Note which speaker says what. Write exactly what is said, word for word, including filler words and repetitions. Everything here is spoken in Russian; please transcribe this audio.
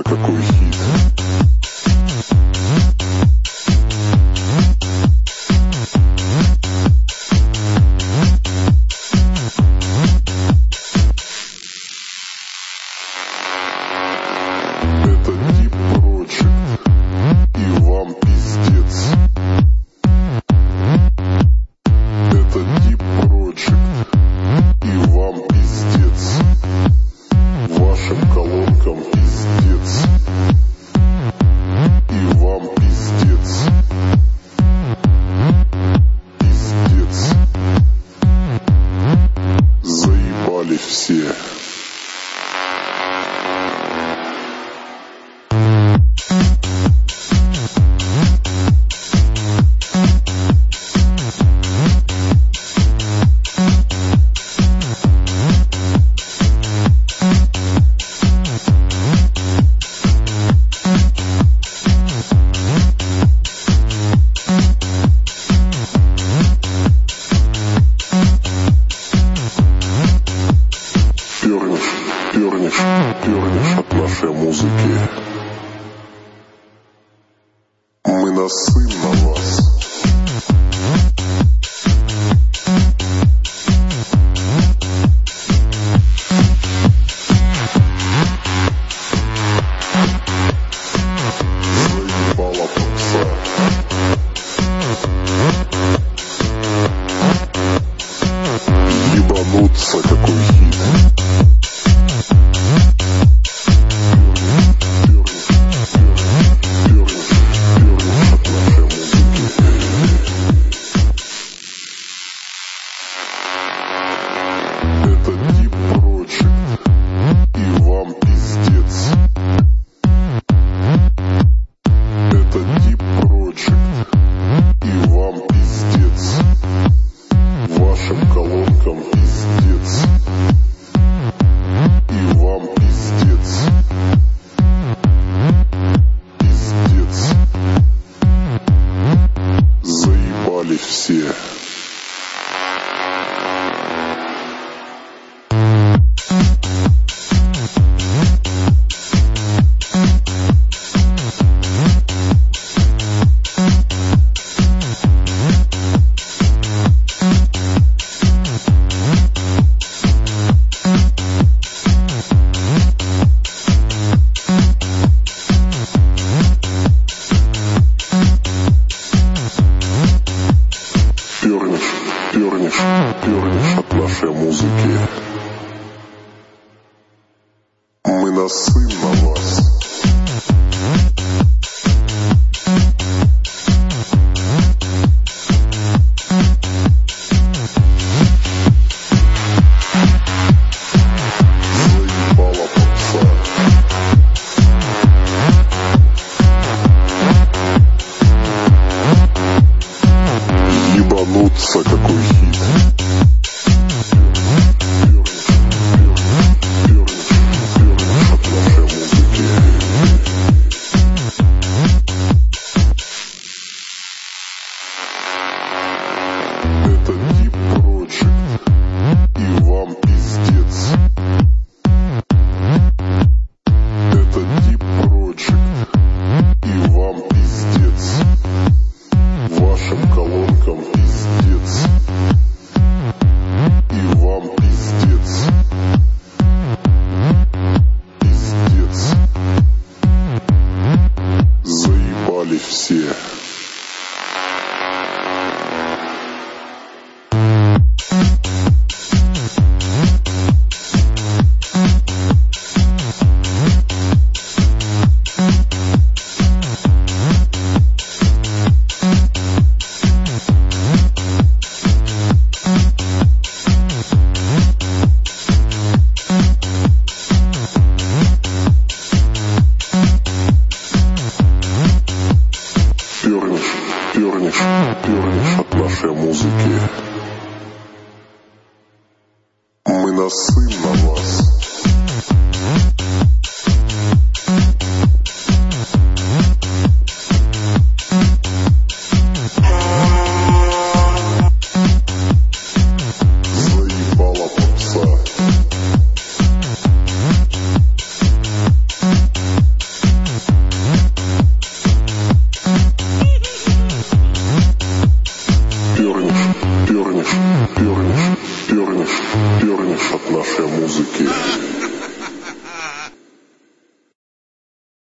Speaker 1: какой хит. Это Deep Project, и вам пиздец. Это Deep Project, и вам пиздец. Вашим колонкам пиздец. И вам пиздец. Пиздец. Заебали все. Пернешь, пернешь от нашей музыки. Мы носы на вас. Заебала попса. Ебануться, какой хит. Это Deep Project, и вам пиздец. Это Deep Project, и вам пиздец. Вашим колонкам пиздец. И вам пиздец. Пиздец. Заебали все. Пернешь, пернешь, пернешь от нашей музыки. Мы носы на вас. Заебала попса. Ебануться, какой хит. Это Deep Project, и вам пиздец. Это Deep Project, и вам пиздец. Вашим колонкам пиздец. И вам пиздец. Пиздец. Заебали все. Пернешь, пернешь, пернешь от нашей музыки. Мы носы на вас. Заебала попса. нашей музыки.